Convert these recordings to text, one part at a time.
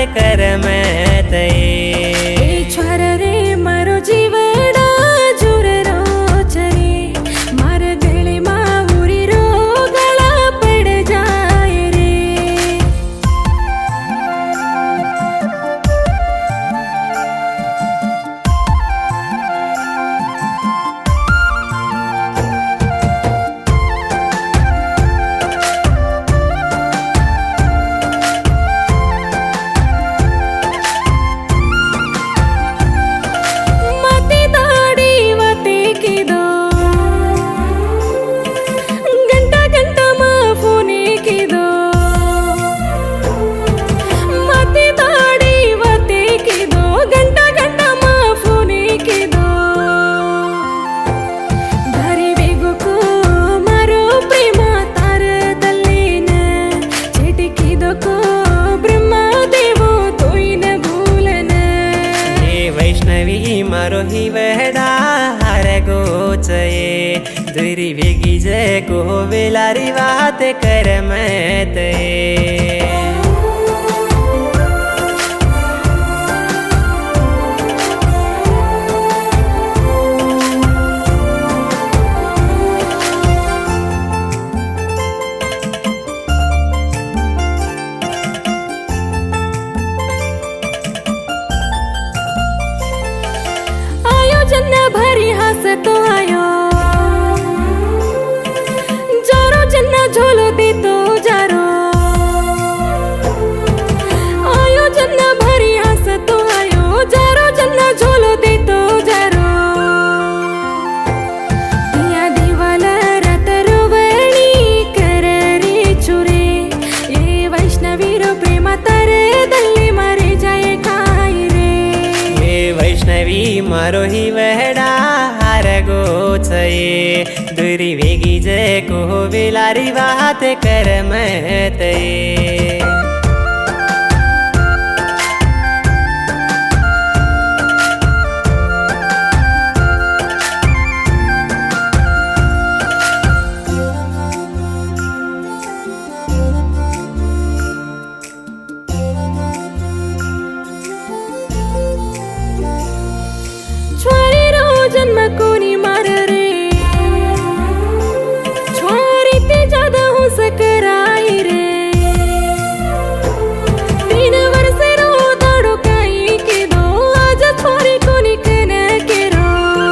कर मैं तये। छोर रे मारो जीवड़ा जुर रो चरे, मार गले माउरी रो गला पड़ जाए रे। मारो ही वहड़ा हर गोचये, दुरी वेगी जय को बेलारी बात कर मैं तये। जन्ना भरी हंस तो आयो, जारो जन्ना झोलो दे तो जारो। आयो जन्ना भरी हंस तो आयो, जारो जन्ना झोलो दे तो जारो। दिया दीवाल रात रोवणी कर रे चुरे, ये वैष्णवी रो प्रेम तारे दल्ली मारे जाए खाई रे। ये वैष्णवी मारो ही वहड़ा हर गोचये, दुरी वेगी जय को बेलारी बात कर मैं तये। जन्म कोनी मार रे, छोरी ते ज्यादा हो सकराई रे। 3 वर्ष रो दाड़ो काई के दो, आज छोरी कोनी कने के रो।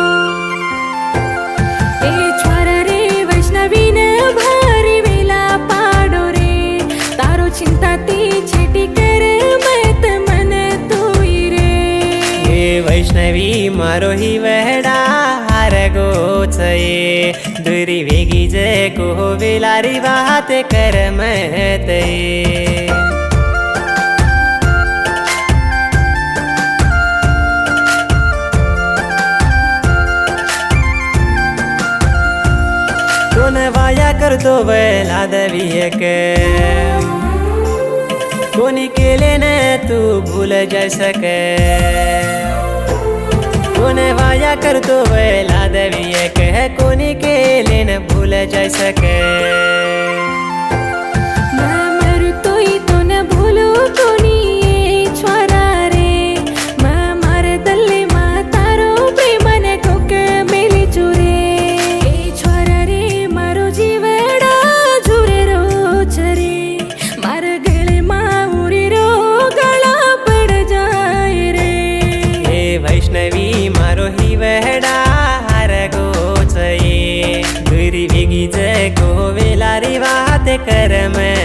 ए छोर रे वैष्णवी ने भारी वेला पाडो रे, तारो चिंता ती छेटी कर मैं त मन तोई रे। ये वैष्णवी मारो ही वहड़ा हर गोचये, दुरी वेगी जय को बेलारी बात कर मैं तये। कोने वाया कर दो वेला दवियक, कोनी के लेने तू भूल जा सके। कोने वाया कर तो वेला दविया कह, कोनी के लेन भूल जा सके। मैं मर तो ही तो न भूलो कोनी ये छोरा रे, मैं मार दल्ले मा तारो प्रेमन कोक मेली चुरे। ए छोरा रे मारो जीवड़ा झुरे रो चरे, मार गले माउरी रो गला पड़ जाए रे। ए वैष्णवी मारो ही वहड़ा हर गोचये, दुरी वेगी जय को बेलारी बात कर मैं